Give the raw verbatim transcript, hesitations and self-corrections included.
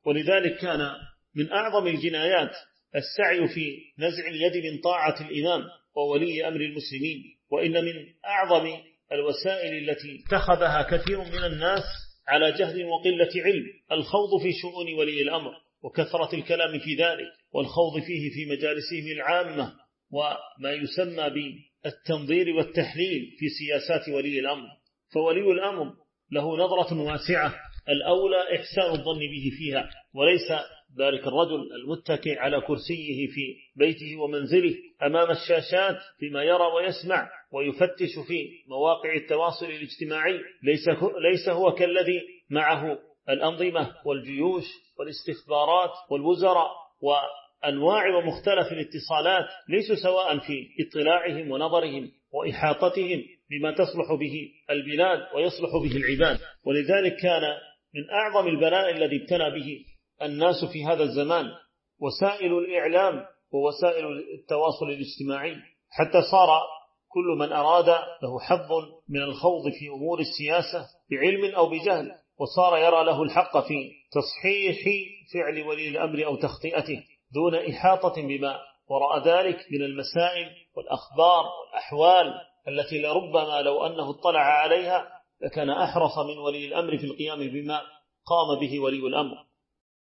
ولذلك كان من أعظم الجنايات السعي في نزع اليد من طاعة الإمام وولي أمر المسلمين. وإن من أعظم الوسائل التي اتخذها كثير من الناس على جهل وقلة علم الخوض في شؤون ولي الأمر وكثرة الكلام في ذلك والخوض فيه في مجالسهم العامة وما يسمى بالتنظير والتحليل في سياسات ولي الأمر. فولي الأمر له نظرة واسعة، الأولى إحسان الظن به فيها، وليس ذلك الرجل المتكئ على كرسيه في بيته ومنزله أمام الشاشات فيما يرى ويسمع ويفتش في مواقع التواصل الاجتماعي، ليس ليس هو كالذي معه الأنظمة والجيوش والاستخبارات والوزراء وأنواع ومختلف الاتصالات، ليسوا سواء في اطلاعهم ونظرهم وإحاطتهم بما تصلح به البلاد ويصلح به العباد. ولذلك كان من أعظم البلاء الذي ابتلى به الناس في هذا الزمان وسائل الإعلام ووسائل التواصل الاجتماعي، حتى صار كل من أراد له حظ من الخوض في أمور السياسة بعلم أو بجهل، وصار يرى له الحق في تصحيح فعل ولي الأمر أو تخطئته دون إحاطة بما وراء ذلك من المسائل والأخبار والأحوال التي لربما لو أنه اطلع عليها لكان أحرص من ولي الأمر في القيام بما قام به ولي الأمر.